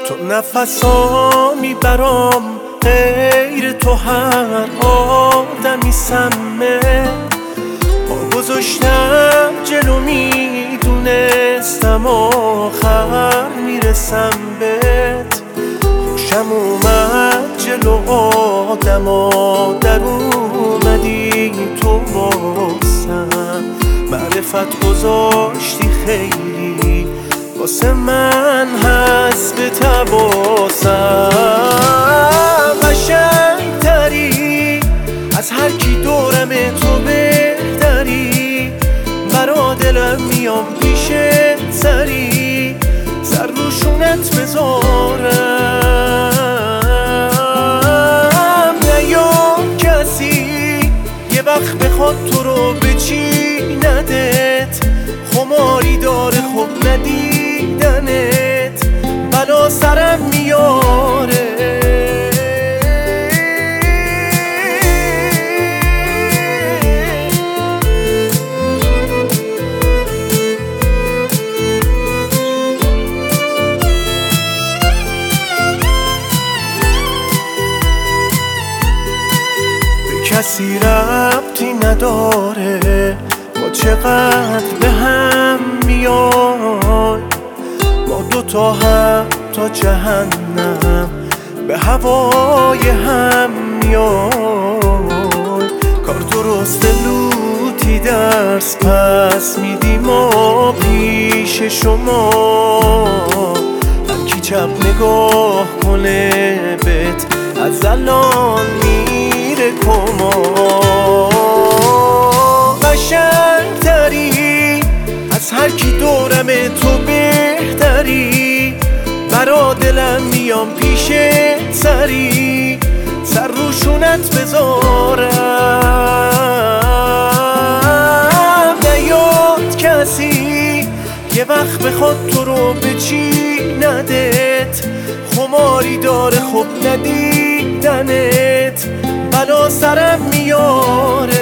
تو نفسا میبرام غیر تو هر آدمی سمه پا گذاشتم جلو میدونستم آخر میرسم بهت خوشم اومد جلو آدما در اومدی تو واسم معرفت گذاشتی خیلی واسه من هست به تباسم قشنگتری از هر کی دورم تو بهتری برا دلم میام پیشت سری سر روشونت بذارم نیام کسی یه وقت بخواد تو رو بچیندت خماری داره خب ندیدنت بلا سرم میاره به کسی ربطی نداره ما چقدر به هم میای ما دوتا هم تا جهنم به هوای هم میای کار درست لوتی درس پس میدیم ما پیش شما هر کی چپ نگاه کنه بهت از الان میره کما قشنگتری از هر کی دورم تو بهتری برا دلم میام پیشت سری سر روشونت بذارم نیاد کسی یه وقت بخواد تو رو بچیندت خماری داره خب ندیدنت بلا سرم میاره